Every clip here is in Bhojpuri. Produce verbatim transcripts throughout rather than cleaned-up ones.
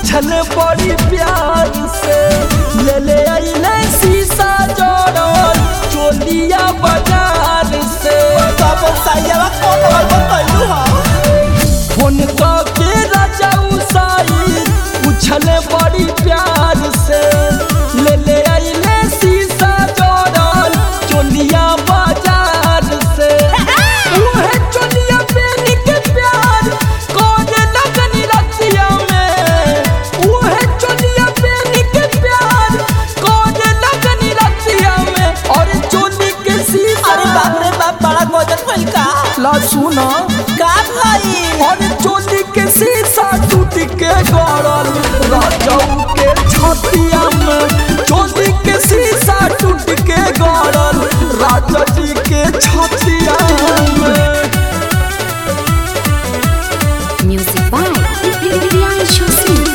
पूछल बड़ी प्यार से ले ले आइले शीशा जोड़ल चोलिया बाजार से तब साइया कौन बताइलू हां फोन के राजा उसाई पूछल बड़ी प्यार से ले ले आइले शीशा जोड़ल चोलिया बाजार से उहे चोलिया पहन के प्यार कौन लगनी रतिया में उहे चोलिया पहन के प्यार कौन लगनी रतिया में और चोली के शीशा अरे बाप रे बाप बड़ा गजब भइल का ला सुना का भाई और चोली के शीशा टूट के गड़ल राजाऊ के छतिया में चोली के शीशा टूट के गड़ल राजा जी के छतिया में। Music by Priyanshu Singh.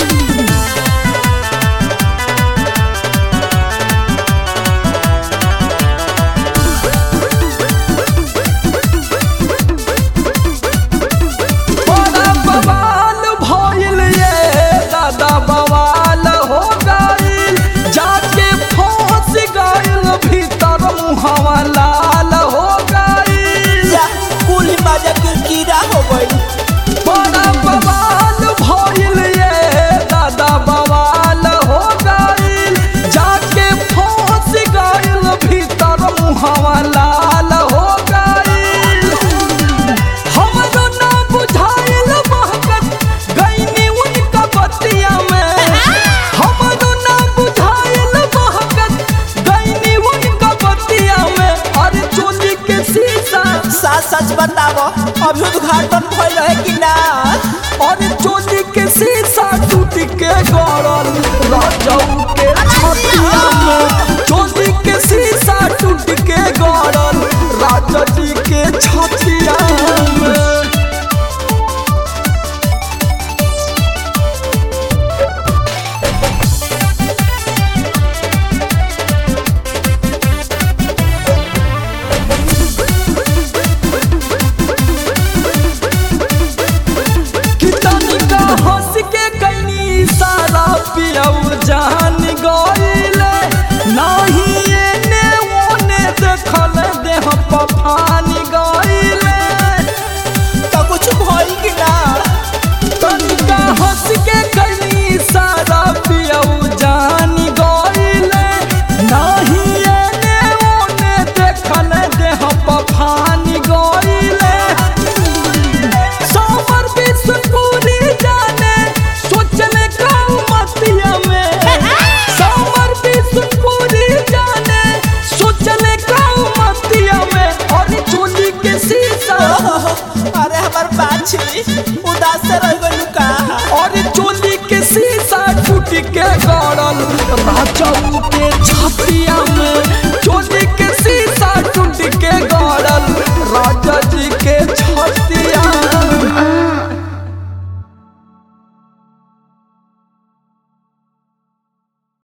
बड़ा बवाल भइल ये दादा बवाल हो गइल जाके फंस गइल भीतर मुहवा लाल हो गइल या कुली बाजा किरकिरा हो गई बड़ा बवाल भइल ये दादा बवाल हो गइल जाके फंस गइल भीतर मुहवा लाल हो गइल हमरो ना बुझाइल महकत गइनी उनका बतिया में हमरो ना बुझाइल महकत गइनी उनका बतिया में अरे चोली के शीशा सच सच बताओ अभी उद्घाटन भइल है कि ना और चोली के शीशा टूट के गड़ल राजाऊ के छतिया में चोली के शीशा टूट के गड़ल राजा जी के छतिया में। कितनी का हंस के कईनी सारा पियऊ जान गइले नाही एने ओने देखल देह पफान गइले तो कुछ भइल कि ना तनिका हंस के कईनी सारा पियऊ जान गइले नाही एने ओने देखल देह पफान गइले सावर बिस्कुरी जाने सोचने का मतिया में सावर बिस्कुरी जाने सोचने का मतिया में और चोली के शीशा अरे हमार बाछी उदास से रह गइल का और चोली के शीशा टूट के गड़ल राजाऊ के छतिया